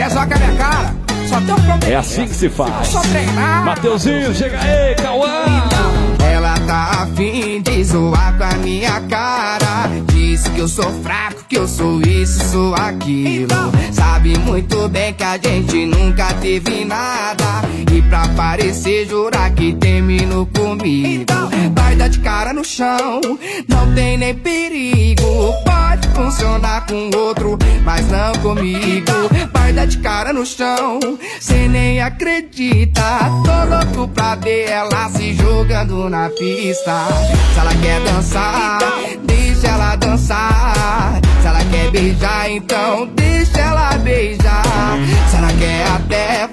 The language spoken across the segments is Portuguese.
Quer zoar com a minha cara? Só tem um problema. É assim que se faz. Só treinar. Mateuzinho, chega aí, Cauã. Ela tá afim de zoar com a minha cara. Diz que eu sou fraco, que eu sou isso, sou aquilo. Sabe muito bem que a gente nunca teve nada. E pra parecer jurar que terminou comigo. Vai dar de cara no chão, não tem nem perigo. Pode funcionar com outro, mas não comigo. Vai dar de cara no chão, cê nem acredita. Tô louco pra ver ela se jogando na pista. Se ela quer dançar, deixa ela dançar. Se ela quer beijar, então deixa ela beijar. Se ela quer até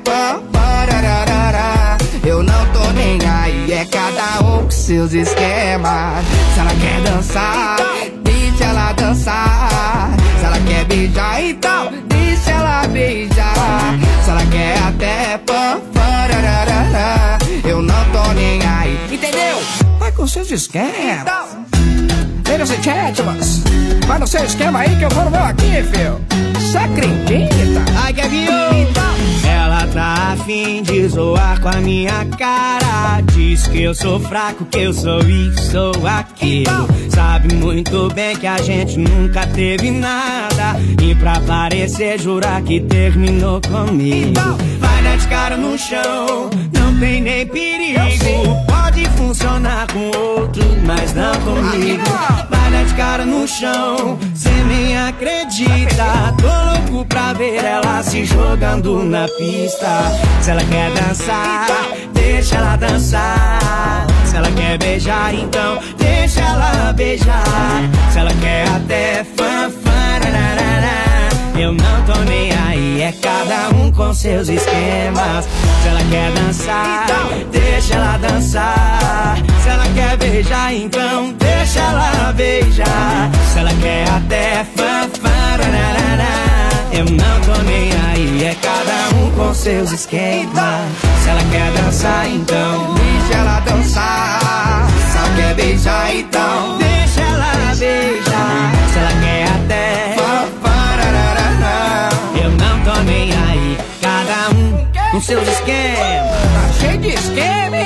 eu não tô nem aí, é cada um com seus esquemas. Se ela quer dançar, deixa ela dançar. Se ela quer beijar, então deixa ela beijar. Se ela quer até eu não tô nem aí, entendeu? Vai com seus esquemas. Ladies and gentlemen, vai no seu esquema aí que eu vou no meu aqui, filho. Você acredita? Ai, que viu? Ela tá afim de zoar com a minha cara. Diz que eu sou fraco, que eu sou isso, sou aquilo. Sabe muito bem que a gente nunca teve nada. E pra parecer jurar que terminou comigo. Vai dar de cara no chão, não tem nem perigo. Pode funcionar com outro, mas não comigo. Vai dar de cara no chão, cê nem acredita. Tô louco pra ver ela se jogando na pista. Se ela quer dançar, deixa ela dançar. Se ela quer beijar, então deixa ela beijar. Se ela quer até eu não tô nem aí, é cada um com seus esquemas. Se ela quer dançar, deixa ela dançar. Se ela quer beijar, então deixa ela beijar. Se ela quer até eu não tô nem aí, é cada um com seus esquemas. Se ela quer dançar, então deixa ela dançar. Se ela quer beijar, então deixa ela beijar. Se ela quer até eu não tô nem aí, cada um com seus esquemas. Tá cheio de esquema,